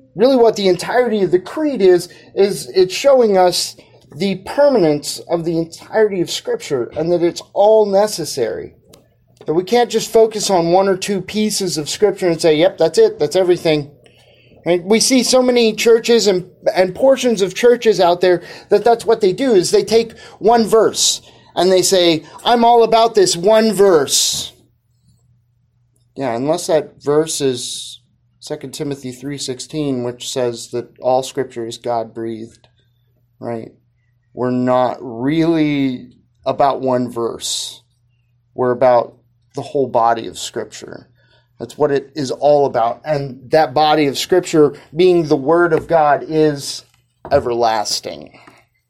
really what the entirety of the creed is it's showing us the permanence of the entirety of Scripture and that it's all necessary. That we can't just focus on one or two pieces of Scripture and say, yep, that's it, that's everything. And we see so many churches and portions of churches out there that's what they do, is they take one verse and they say, I'm all about this one verse. Yeah, unless that verse is 2 Timothy 3:16, which says that all Scripture is God-breathed, right? We're not really about one verse. We're about the whole body of Scripture. That's what it is all about. And that body of Scripture, being the Word of God, is everlasting.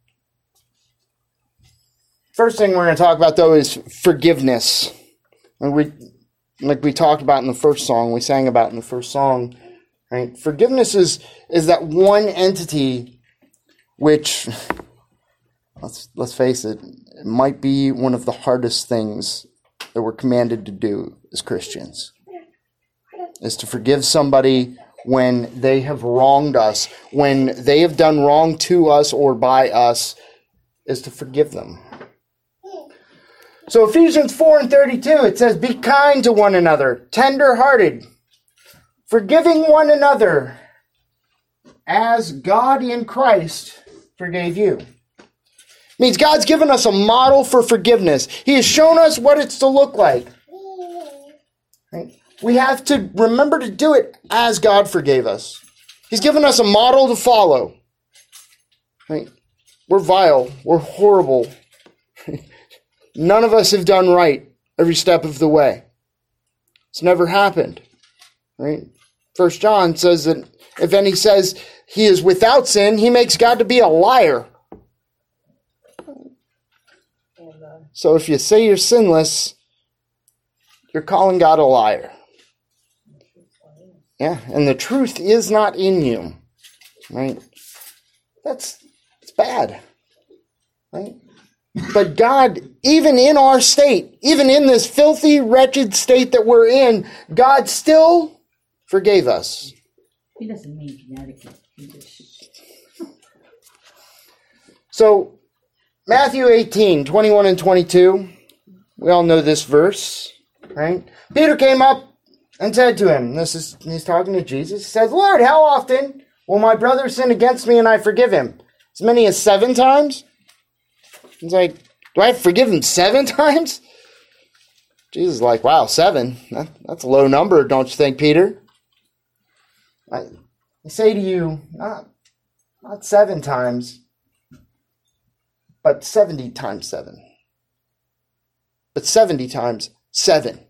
First thing we're going to talk about, though, is forgiveness. And like we talked about in the first song, we sang about in the first song, right? Forgiveness is that one entity which, let's face it, it might be one of the hardest things that we're commanded to do as Christians. Is to forgive somebody when they have wronged us, when they have done wrong to us or by us, is to forgive them. So Ephesians 4:32, it says, be kind to one another, tender-hearted, forgiving one another, as God in Christ forgave you. It means God's given us a model for forgiveness. He has shown us what it's to look like. Right? We have to remember to do it as God forgave us. He's given us a model to follow. Right? We're vile. We're horrible. None of us have done right every step of the way. It's never happened. Right? 1 John says that if any says he is without sin, he makes God to be a liar. So if you say you're sinless, you're calling God a liar. Yeah, and the truth is not in you, right? It's bad, right? But God, even in our state, even in this filthy, wretched state that we're in, God still forgave us. He doesn't mean Connecticut. So, Matthew 18:21 and 22, we all know this verse, right? Peter came up and said to him, he's talking to Jesus, he says, Lord, how often will my brother sin against me and I forgive him? As many as 7 times? He's like, do I have to forgive him 7 times? Jesus is like, wow, 7? That's a low number, don't you think, Peter? I say to you, not 7 times, but 70 times 7. But 70 times 7.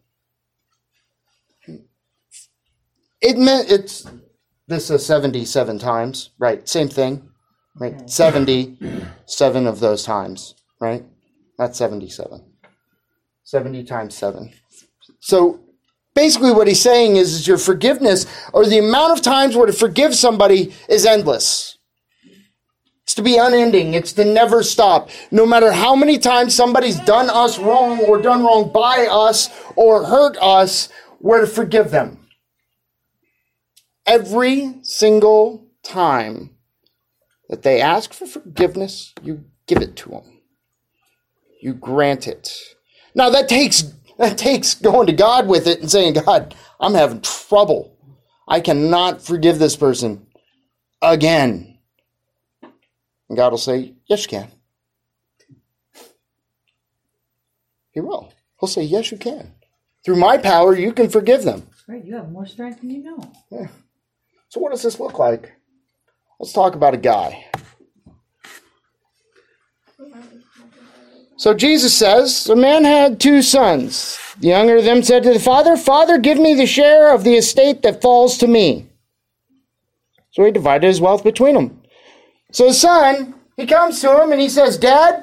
This is 77 times, right? Same thing, right? Okay. 77 of those times, right? That's 77. 70 times 7. So basically what he's saying is your forgiveness, or the amount of times where to forgive somebody, is endless. It's to be unending. It's to never stop. No matter how many times somebody's done us wrong or done wrong by us or hurt us, we're to forgive them. Every single time that they ask for forgiveness, you give it to them. You grant it. Now that takes going to God with it and saying, God, I'm having trouble. I cannot forgive this person again. And God will say, yes, you can. He will. He'll say, yes, you can. Through my power, you can forgive them. Right, you have more strength than you know. Yeah. So what does this look like? Let's talk about a guy. So Jesus says, the man had 2 sons. The younger of them said to the father, Father, give me the share of the estate that falls to me. So he divided his wealth between them. So the son, he comes to him and he says, Dad,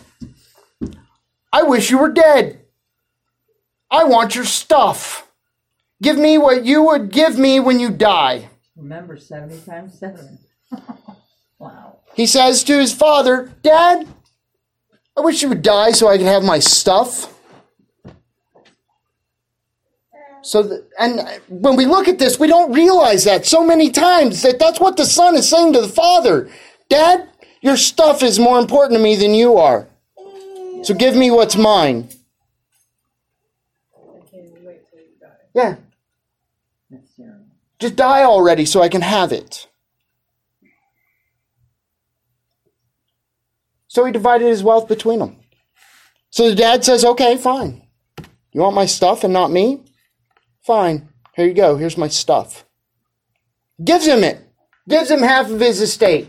I wish you were dead. I want your stuff. Give me what you would give me when you die. Remember, 70 times 7. Wow. He says to his father, Dad, I wish you would die so I could have my stuff. And when we look at this, we don't realize that so many times that's what the son is saying to the father. Dad, your stuff is more important to me than you are. So give me what's mine. I can't even wait till you die. Yeah. That's terrible. Just die already so I can have it. So he divided his wealth between them. So the dad says, okay, fine. You want my stuff and not me? Fine. Here you go. Here's my stuff. Gives him it. Gives him half of his estate.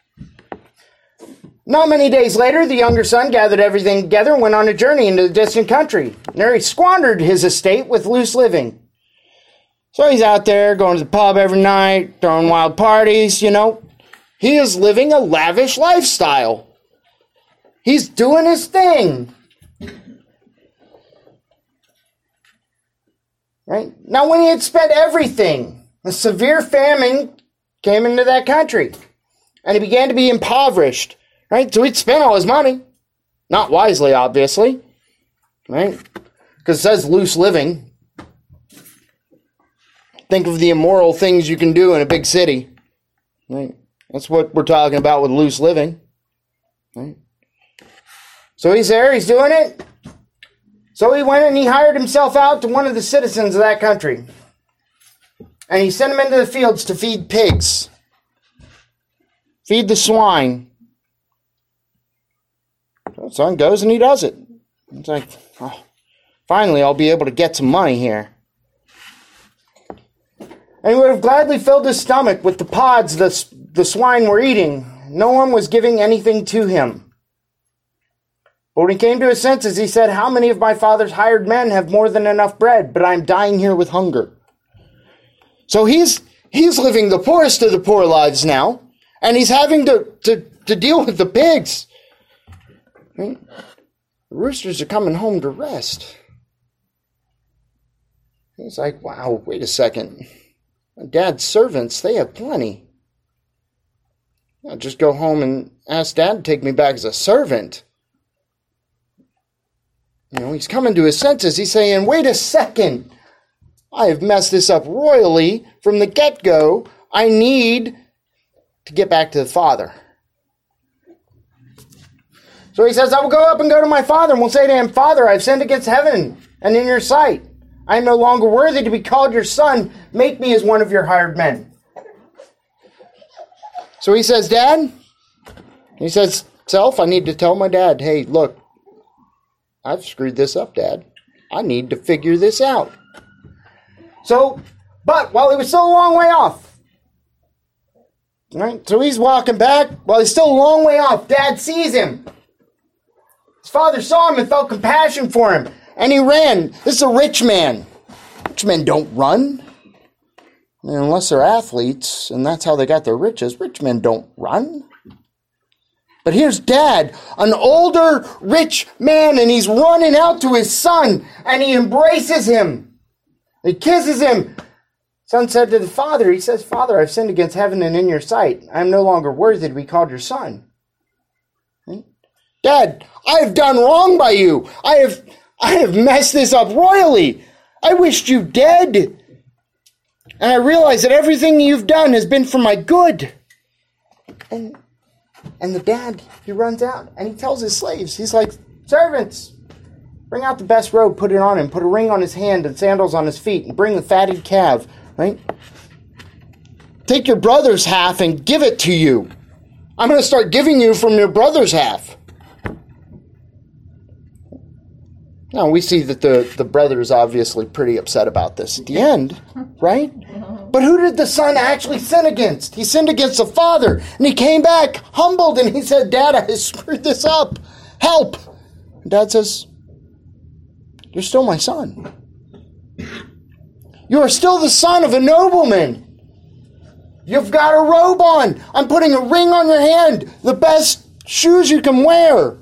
Not many days later, the younger son gathered everything together and went on a journey into the distant country. There he squandered his estate with loose living. So he's out there going to the pub every night, throwing wild parties, He is living a lavish lifestyle. He's doing his thing. Right? Now, when he had spent everything, a severe famine came into that country. And he began to be impoverished. Right? So he'd spent all his money. Not wisely, obviously. Right? Because it says loose living. Think of the immoral things you can do in a big city. Right? That's what we're talking about with loose living. Right? So he's there, he's doing it. So he went and he hired himself out to one of the citizens of that country. And he sent him into the fields to feed pigs. Feed the swine. So the son goes and he does it. It's like, oh, finally I'll be able to get some money here. And he would have gladly filled his stomach with the pods the swine were eating. No one was giving anything to him. But when he came to his senses, he said, how many of my father's hired men have more than enough bread, but I'm dying here with hunger? So he's living the poorest of the poor lives now, and he's having to deal with the pigs. Right? The roosters are coming home to rest. He's like, wow, wait a second. My dad's servants, they have plenty. I'll just go home and ask Dad to take me back as a servant. He's coming to his senses. He's saying, wait a second. I have messed this up royally from the get-go. I need to get back to the father. So he says, I will go up and go to my father and will say to him, Father, I've sinned against heaven and in your sight. I am no longer worthy to be called your son. Make me as one of your hired men. So he says, Dad, he says, Self, I need to tell my dad, hey, look, I've screwed this up, Dad. I need to figure this out. So, but while he was still a long way off, right? So he's walking back. While he's still a long way off, Dad sees him. His father saw him and felt compassion for him. And he ran. This is a rich man. Rich men don't run. I mean, unless they're athletes, and that's how they got their riches. Rich men don't run. But here's Dad, an older, rich man, and he's running out to his son, and he embraces him. He kisses him. Son said to the father, he says, Father, I've sinned against heaven and in your sight. I am no longer worthy to be called your son. Right? Dad, I have done wrong by you. I have messed this up royally. I wished you dead. And I realize that everything you've done has been for my good. And the dad, he runs out and he tells his slaves, he's like, servants, bring out the best robe, put it on him, put a ring on his hand and sandals on his feet, and bring the fatted calf, right? Take your brother's half and give it to you. I'm going to start giving you from your brother's half. Now, we see that the brother is obviously pretty upset about this at the end, right? But who did the son actually sin against? He sinned against the father, and he came back humbled, and he said, Dad, I screwed this up. Help. And Dad says, you're still my son. You are still the son of a nobleman. You've got a robe on. I'm putting a ring on your hand. The best shoes you can wear.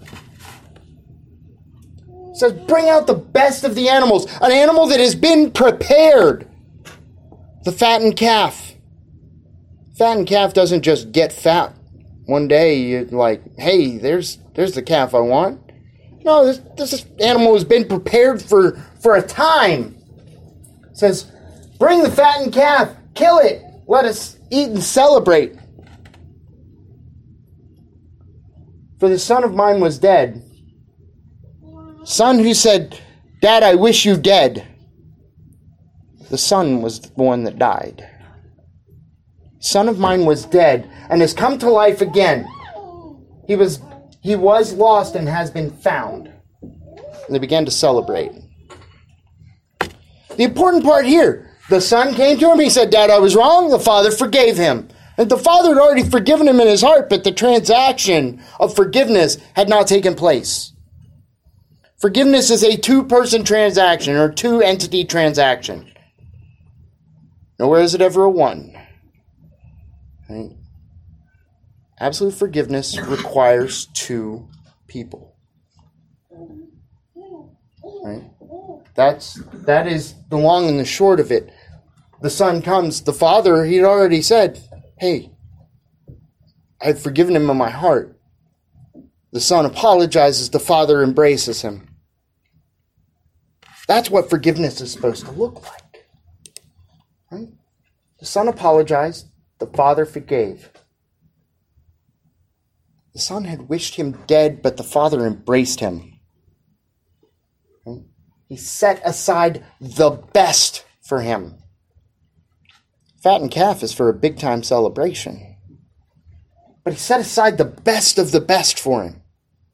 It says, bring out the best of the animals. An animal that has been prepared. The fattened calf. Fattened calf doesn't just get fat. One day you're like, hey, there's the calf I want. No, this animal has been prepared for a time. says, bring the fattened calf, kill it, let us eat and celebrate. For the son of mine was dead. Son who said, Dad, I wish you dead. The son was the one that died. Son of mine was dead and has come to life again. He was lost and has been found. And they began to celebrate. The important part here, the son came to him. He said, Dad, I was wrong. The father forgave him. And the father had already forgiven him in his heart, but the transaction of forgiveness had not taken place. Forgiveness is a two-person transaction or two-entity transaction. Nowhere is it ever a one. Right? Absolute forgiveness requires two people. Right? That is the long and the short of it. The son comes. The father, he'd already said, hey, I've forgiven him in my heart. The son apologizes. The father embraces him. That's what forgiveness is supposed to look like. Right? The son apologized. The father forgave. The son had wished him dead, but the father embraced him. Right? He set aside the best for him. Fattened calf is for a big-time celebration. But he set aside the best of the best for him.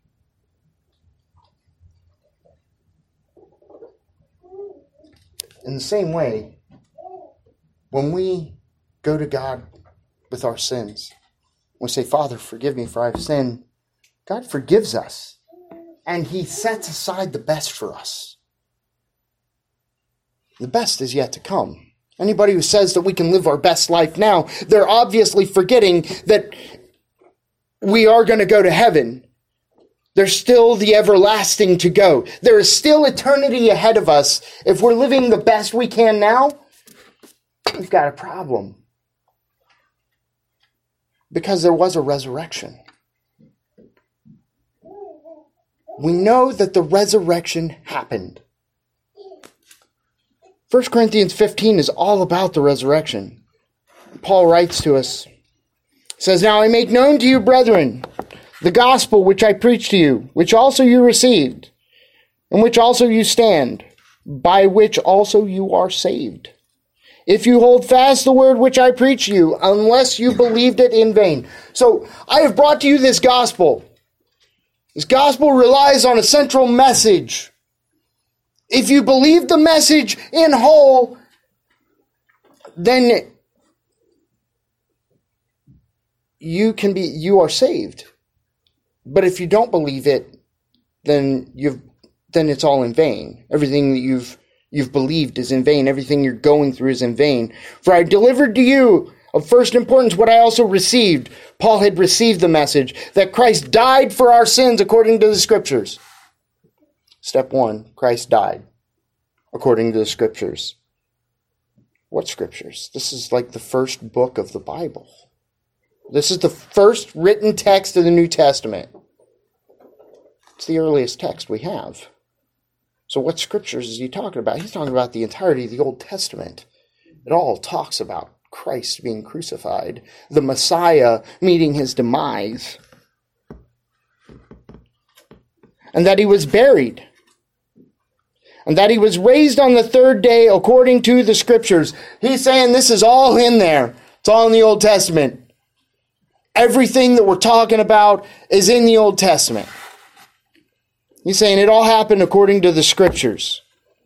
In the same way, when we go to God with our sins, we say, Father, forgive me for I've sinned. God forgives us. And he sets aside the best for us. The best is yet to come. Anybody who says that we can live our best life now, they're obviously forgetting that we are going to go to heaven. There's still the everlasting to go. There is still eternity ahead of us. If we're living the best we can now, we've got a problem. Because there was a resurrection. We know that the resurrection happened. 1 Corinthians 15 is all about the resurrection. Paul writes to us, says, Now I make known to you, brethren, the gospel which I preached to you, which also you received, in which also you stand, by which also you are saved. If you hold fast the word which I preach to you, unless you believed it in vain. So I have brought to you this gospel. This gospel relies on a central message. If you believe the message in whole, then you are saved. But if you don't believe it, then it's all in vain. Everything that you've believed is in vain. Everything you're going through is in vain. For I delivered to you of first importance what I also received. Paul had received the message that Christ died for our sins according to the Scriptures. Step 1, Christ died according to the Scriptures. What Scriptures? This is like the first book of the Bible. This is the first written text of the New Testament. It's the earliest text we have. So what Scriptures is he talking about? He's talking about the entirety of the Old Testament. It all talks about Christ being crucified, the Messiah meeting his demise, and that he was buried, and that he was raised on the third day according to the Scriptures. He's saying this is all in there. It's all in the Old Testament. Everything that we're talking about is in the Old Testament. He's saying it all happened according to the Scriptures.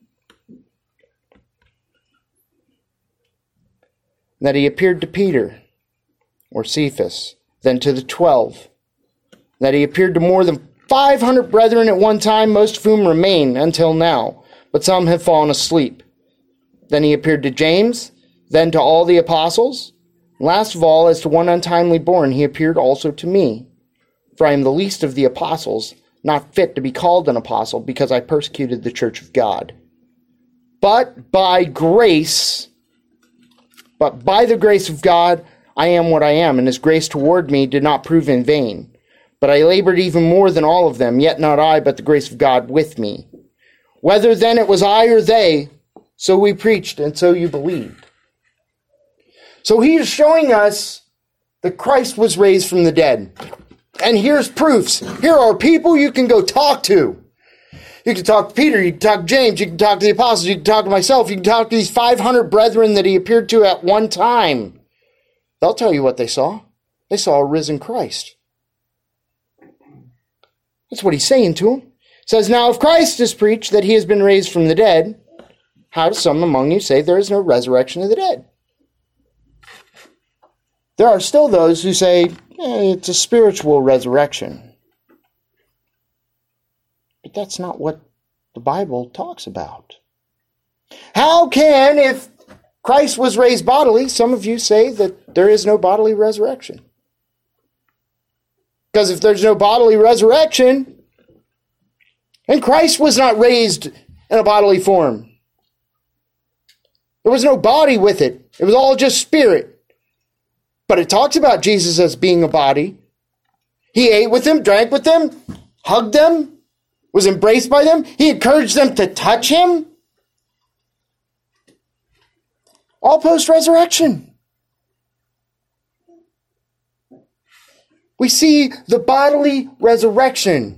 That he appeared to Peter, or Cephas, then to the 12. That he appeared to more than 500 brethren at one time, most of whom remain until now, but some have fallen asleep. Then he appeared to James, then to all the apostles. Last of all, as to one untimely born, he appeared also to me. For I am the least of the apostles, not fit to be called an apostle, because I persecuted the church of God. But by the grace of God, I am what I am, and his grace toward me did not prove in vain. But I labored even more than all of them, yet not I, but the grace of God with me. Whether then it was I or they, so we preached, and so you believed. So he is showing us that Christ was raised from the dead. And here's proofs. Here are people you can go talk to. You can talk to Peter, you can talk to James, you can talk to the apostles, you can talk to myself, you can talk to these 500 brethren that he appeared to at one time. They'll tell you what they saw. They saw a risen Christ. That's what he's saying to them. He says, now if Christ is preached that he has been raised from the dead, how do some among you say there is no resurrection of the dead? There are still those who say it's a spiritual resurrection. But that's not what the Bible talks about. How can, if Christ was raised bodily, some of you say that there is no bodily resurrection? Because if there's no bodily resurrection, and Christ was not raised in a bodily form, there was no body with it. It was all just spirit. But it talks about Jesus as being a body. He ate with them, drank with them, hugged them, was embraced by them. He encouraged them to touch him. All post-resurrection. We see the bodily resurrection.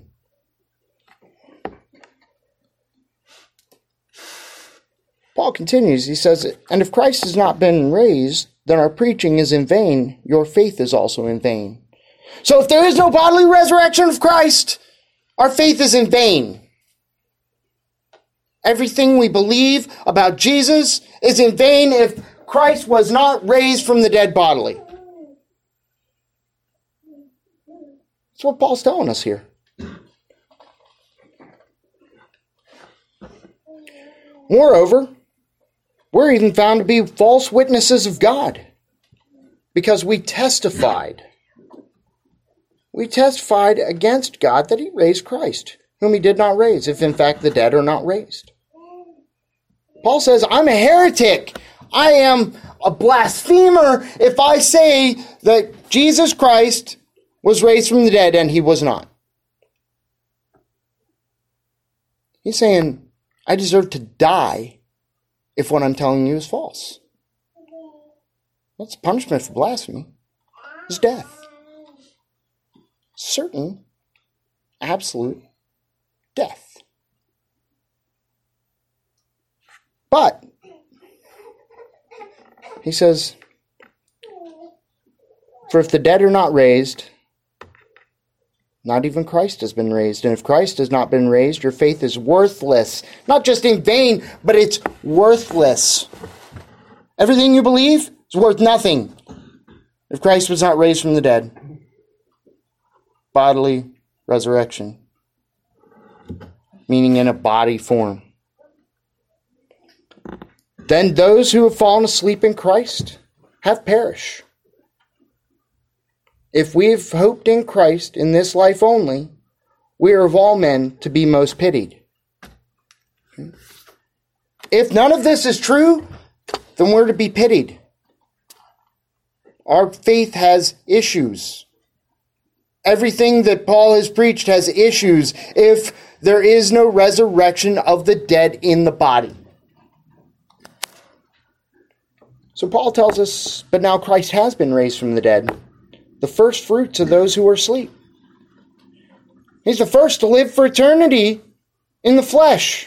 Paul continues, he says, and if Christ has not been raised, then our preaching is in vain, your faith is also in vain. So if there is no bodily resurrection of Christ, our faith is in vain. Everything we believe about Jesus is in vain if Christ was not raised from the dead bodily. That's what Paul's telling us here. Moreover, we're even found to be false witnesses of God because we testified. We testified against God that he raised Christ, whom he did not raise, if in fact the dead are not raised. Paul says, I'm a heretic. I am a blasphemer if I say that Jesus Christ was raised from the dead and he was not. He's saying, I deserve to die if what I'm telling you is false. That's punishment for blasphemy. It's death. Certain, absolute death. But, he says, for if the dead are not raised, not even Christ has been raised. And if Christ has not been raised, your faith is worthless. Not just in vain, but it's worthless. Everything you believe is worth nothing if Christ was not raised from the dead. Bodily resurrection, meaning in a body form. Then those who have fallen asleep in Christ have perished. If we have hoped in Christ in this life only, we are of all men to be most pitied. If none of this is true, then we're to be pitied. Our faith has issues. Everything that Paul has preached has issues if there is no resurrection of the dead in the body. So Paul tells us, but now Christ has been raised from the dead, the first fruits of those who are asleep. He's the first to live for eternity in the flesh.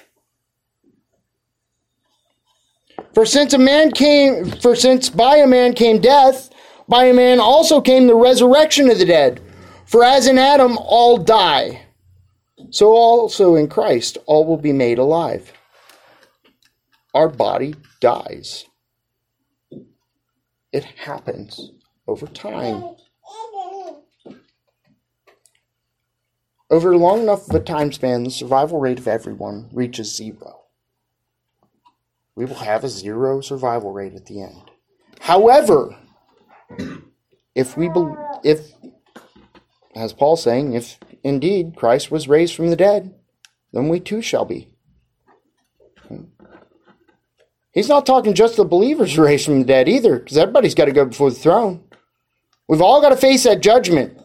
For since by a man came death, by a man also came the resurrection of the dead. For as in Adam all die, so also in Christ all will be made alive. Our body dies. It happens over time. Over long enough of a time span, the survival rate of everyone reaches 0. We will have a 0 survival rate at the end. However, if as Paul's saying, if indeed Christ was raised from the dead, then we too shall be. He's not talking just the believers raised from the dead either, because everybody's got to go before the throne. We've all got to face that judgment.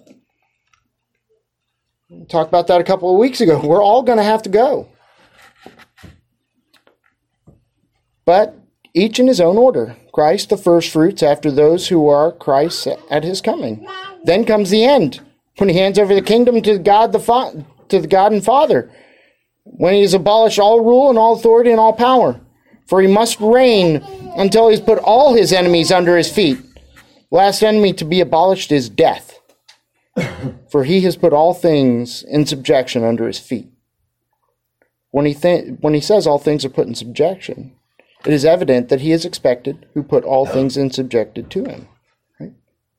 We talked about that a couple of weeks ago. We're all going to have to go. but each in his own order. Christ the firstfruits, after those who are Christ at his coming. Then comes the end, when he hands over the kingdom to God and Father, when he has abolished all rule and all authority and all power. For he must reign until he's put all his enemies under his feet. The last enemy to be abolished is death, for he has put all things in subjection under his feet. When he says all things are put in subjection, it is evident that he is expected who put all things in subjected to him. Right?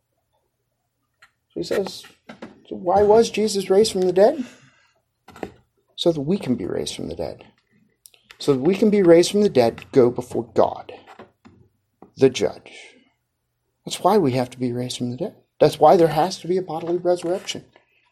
So he says, so why was Jesus raised from the dead? So that we can be raised from the dead. So that we can be raised from the dead to go before God, the judge. That's why we have to be raised from the dead. That's why there has to be a bodily resurrection.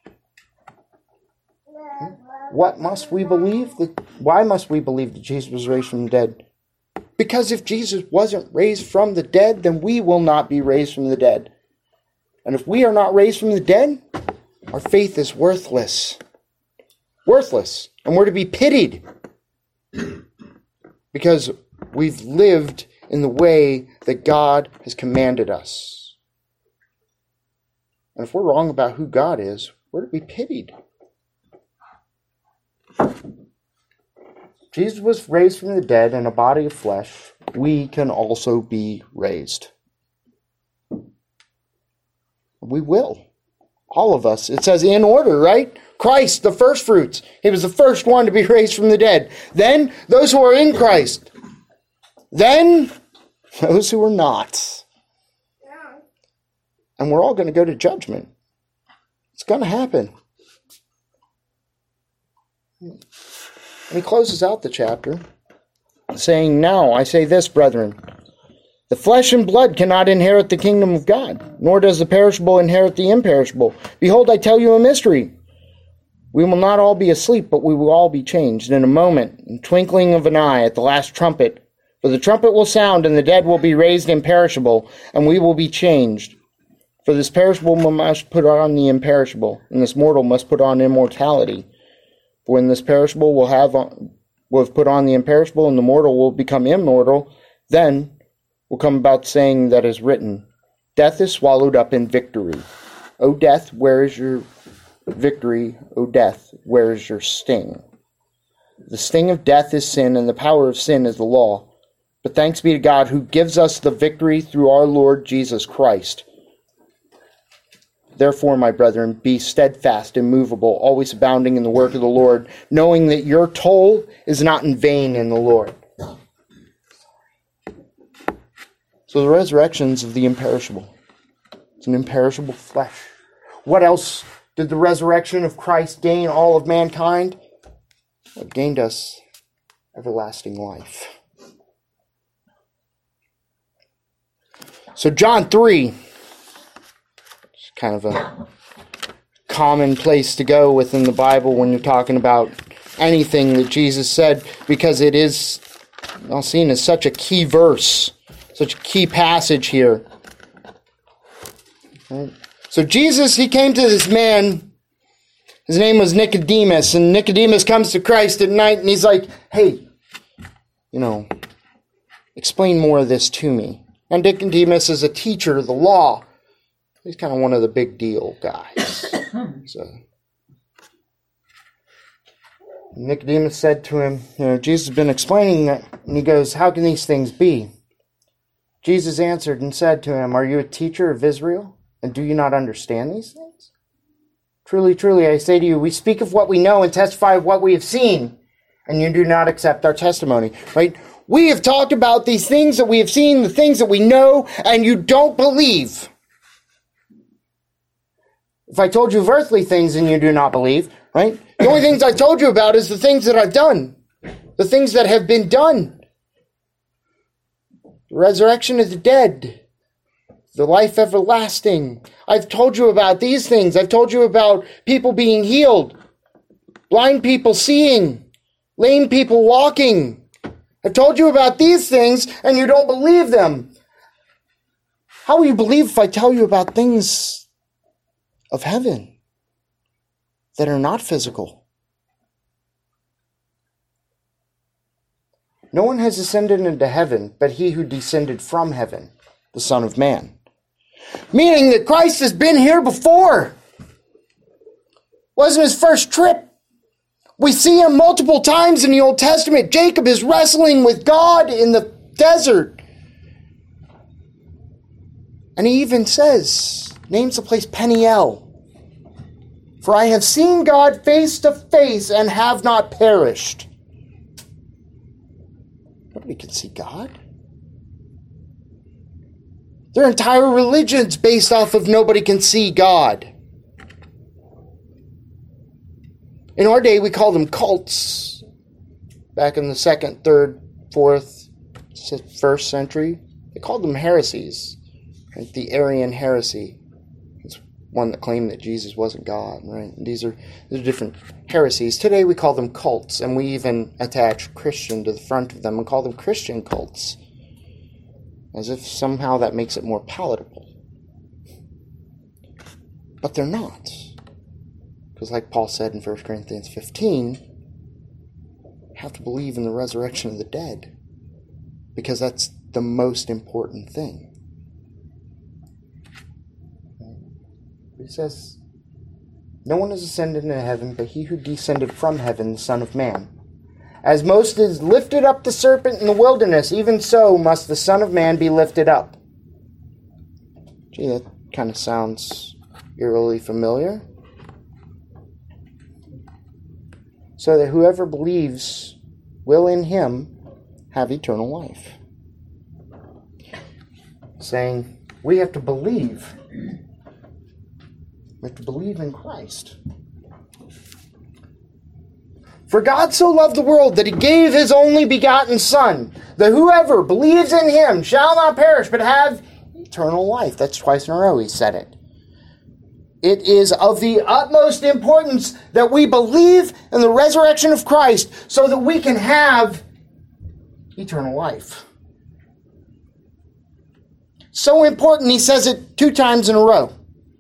What must we believe? Why must we believe that Jesus was raised from the dead? Because if Jesus wasn't raised from the dead, then we will not be raised from the dead. And if we are not raised from the dead, our faith is worthless. Worthless. And we're to be pitied. Because we've lived in the way that God has commanded us. And if we're wrong about who God is, we're to be pitied. Jesus was raised from the dead in a body of flesh. We can also be raised. We will. All of us. It says in order, right? Christ, the first fruits. He was the first one to be raised from the dead. Then those who are in Christ. Then those who are not. And we're all going to go to judgment. It's going to happen. And he closes out the chapter saying, now I say this, brethren, the flesh and blood cannot inherit the kingdom of God, nor does the perishable inherit the imperishable. Behold, I tell you a mystery. We will not all be asleep, but we will all be changed in a moment, in twinkling of an eye, at the last trumpet. For the trumpet will sound, and the dead will be raised imperishable, and we will be changed. For this perishable must put on the imperishable, and this mortal must put on immortality. For when this perishable will have put on the imperishable, and the mortal will become immortal, then will come about saying that is written, death is swallowed up in victory. O death, where is your victory? O death, where is your sting? The sting of death is sin, and the power of sin is the law. But thanks be to God who gives us the victory through our Lord Jesus Christ. Therefore, my brethren, be steadfast, immovable, always abounding in the work of the Lord, knowing that your toil is not in vain in the Lord. So the resurrection's of the imperishable. It's an imperishable flesh. What else did the resurrection of Christ gain all of mankind? It gained us everlasting life. So John 3, it's kind of a common place to go within the Bible when you're talking about anything that Jesus said, because it is seen as such a key verse, such a key passage here. Right. So Jesus, he came to this man, his name was Nicodemus, and Nicodemus comes to Christ at night and he's like, hey, explain more of this to me. And Nicodemus is a teacher of the law. He's kind of one of the big deal guys. So Nicodemus said to him, Jesus has been explaining that, and he goes, how can these things be? Jesus answered and said to him, are you a teacher of Israel, and do you not understand these things? Truly, truly, I say to you, we speak of what we know and testify of what we have seen, and you do not accept our testimony. Right? We have talked about these things that we have seen, the things that we know, and you don't believe. If I told you of earthly things and you do not believe, right? The only things I told you about is the things that I've done. The things that have been done. The resurrection of the dead. The life everlasting. I've told you about these things. I've told you about people being healed. Blind people seeing. Lame people walking. I've told you about these things and you don't believe them. How will you believe if I tell you about things of heaven that are not physical? No one has ascended into heaven but he who descended from heaven, the Son of Man. Meaning that Christ has been here before. Wasn't his first trip. We see him multiple times in the Old Testament. Jacob is wrestling with God in the desert. And he even says, names the place Peniel. For I have seen God face to face and have not perished. Nobody can see God. Their entire religion's based off of nobody can see God. In our day, we call them cults. Back in the 2nd, 3rd, 4th, 1st century, they called them heresies. Like the Arian heresy. It's one that claimed that Jesus wasn't God, right? And these are different heresies. Today, we call them cults, and we even attach Christian to the front of them and call them Christian cults, as if somehow that makes it more palatable. But they're not. Because like Paul said in 1 Corinthians 15, you have to believe in the resurrection of the dead. Because that's the most important thing. He says, no one has ascended into heaven but he who descended from heaven, the Son of Man. As Moses lifted up the serpent in the wilderness, even so must the Son of Man be lifted up. Gee, that kind of sounds eerily familiar. So that whoever believes will in him have eternal life. Saying, we have to believe. We have to believe in Christ. For God so loved the world that he gave his only begotten Son, that whoever believes in him shall not perish but have eternal life. That's twice in a row he said it. It is of the utmost importance that we believe in the resurrection of Christ so that we can have eternal life. So important, he says it 2 times in a row.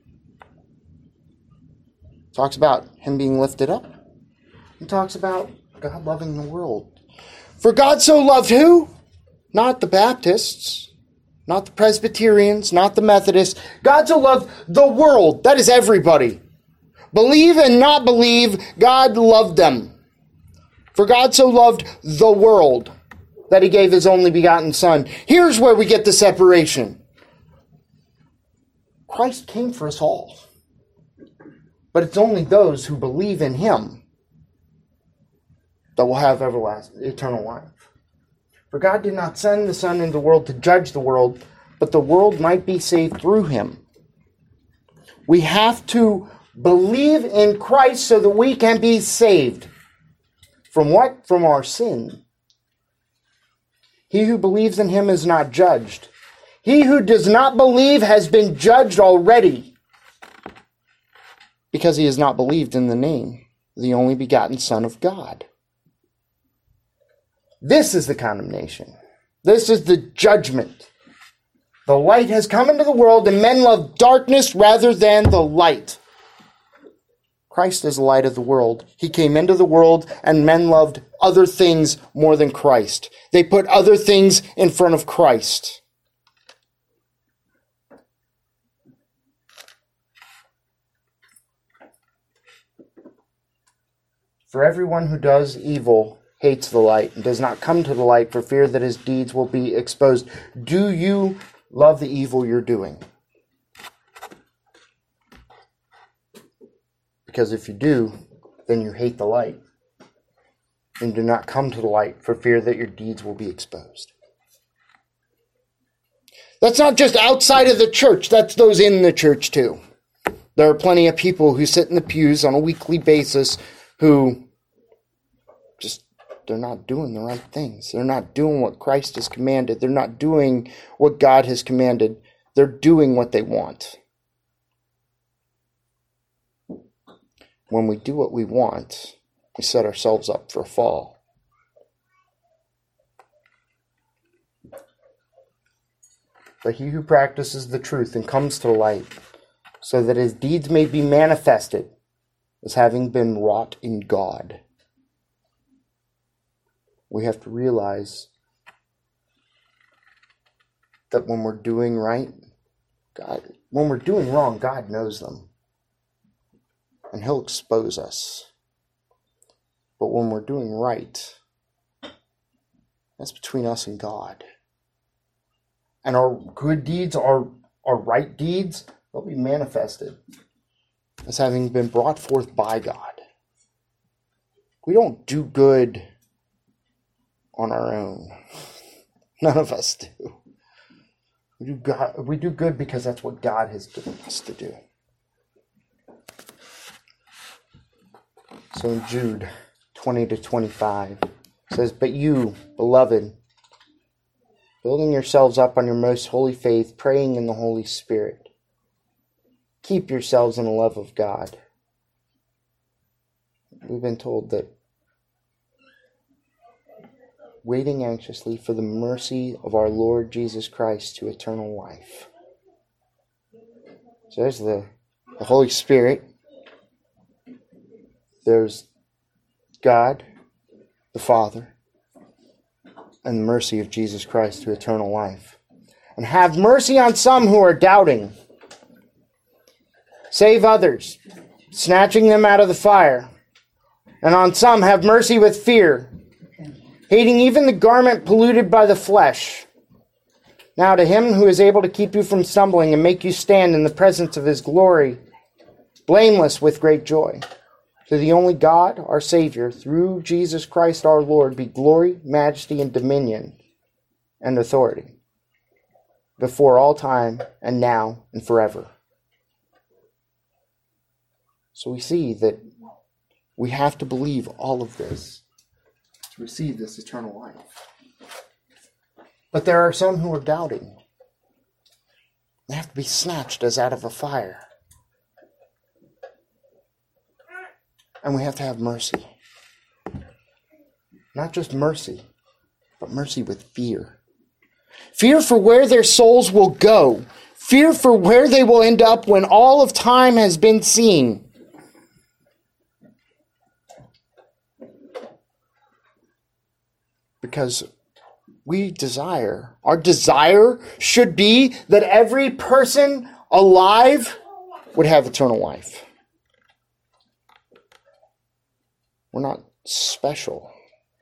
Talks about him being lifted up. He talks about God loving the world. For God so loved who? Not the Baptists. Not the Presbyterians, not the Methodists. God so loved the world. That is everybody. Believe and not believe, God loved them. For God so loved the world that he gave his only begotten Son. Here's where we get the separation. Christ came for us all. But it's only those who believe in him that will have everlasting, eternal life. For God did not send the Son into the world to judge the world, but the world might be saved through him. We have to believe in Christ so that we can be saved. From what? From our sin. He who believes in him is not judged. He who does not believe has been judged already, because he has not believed in the name, the only begotten Son of God. This is the condemnation. This is the judgment. The light has come into the world, and men love darkness rather than the light. Christ is the light of the world. He came into the world, and men loved other things more than Christ. They put other things in front of Christ. For everyone who does evil hates the light and does not come to the light for fear that his deeds will be exposed. Do you love the evil you're doing? Because if you do, then you hate the light and do not come to the light for fear that your deeds will be exposed. That's not just outside of the church. That's those in the church too. There are plenty of people who sit in the pews on a weekly basis who they're not doing the right things. They're not doing what Christ has commanded. They're not doing what God has commanded. They're doing what they want. When we do what we want, we set ourselves up for a fall. But he who practices the truth and comes to the light, so that his deeds may be manifested as having been wrought in God. we have to realize that when we're doing right, when we're doing wrong, God knows them. And he'll expose us. But when we're doing right, that's between us and God. And our good deeds, our right deeds, they'll be manifested as having been brought forth by God. We don't do good on our own. None of us do. We do good because that's what God has given us to do. So in Jude 20-25, it says, "But you, beloved, building yourselves up on your most holy faith, praying in the Holy Spirit, keep yourselves in the love of God." We've been told that waiting anxiously for the mercy of our Lord Jesus Christ to eternal life. So there's the Holy Spirit. There's God, the Father, and the mercy of Jesus Christ to eternal life. And have mercy on some who are doubting. Save others, snatching them out of the fire. And on some have mercy with fear, hating even the garment polluted by the flesh. Now to him who is able to keep you from stumbling and make you stand in the presence of his glory, blameless with great joy. To the only God, our Savior, through Jesus Christ our Lord, be glory, majesty, and dominion, and authority, before all time, and now, and forever. So we see that we have to believe all of this to receive this eternal life. But there are some who are doubting. They have to be snatched as out of a fire. And we have to have mercy. Not just mercy, but mercy with fear. Fear for where their souls will go. Fear for where they will end up when all of time has been seen. Because our desire should be that every person alive would have eternal life. We're not special.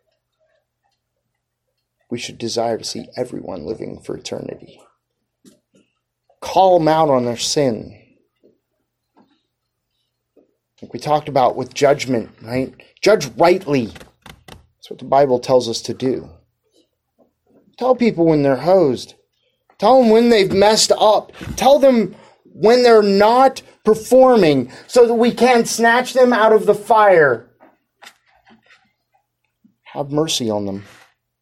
We should desire to see everyone living for eternity. Call them out on their sin. Like we talked about with judgment, right? Judge rightly. That's what the Bible tells us to do. Tell people when they're hosed. Tell them when they've messed up. Tell them when they're not performing so that we can snatch them out of the fire. Have mercy on them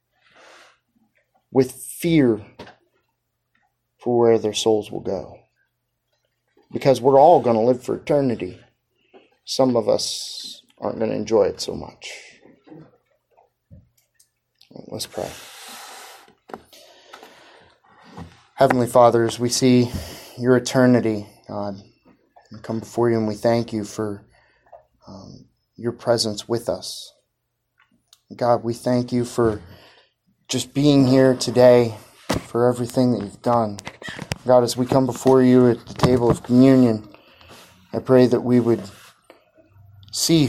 with fear for where their souls will go. Because we're all going to live for eternity. Some of us aren't going to enjoy it so much. Let's pray. Heavenly Father, as we see your eternity, God, we come before you and we thank you for your presence with us. God, we thank you for just being here today, for everything that you've done. God, as we come before you at the table of communion, I pray that we would see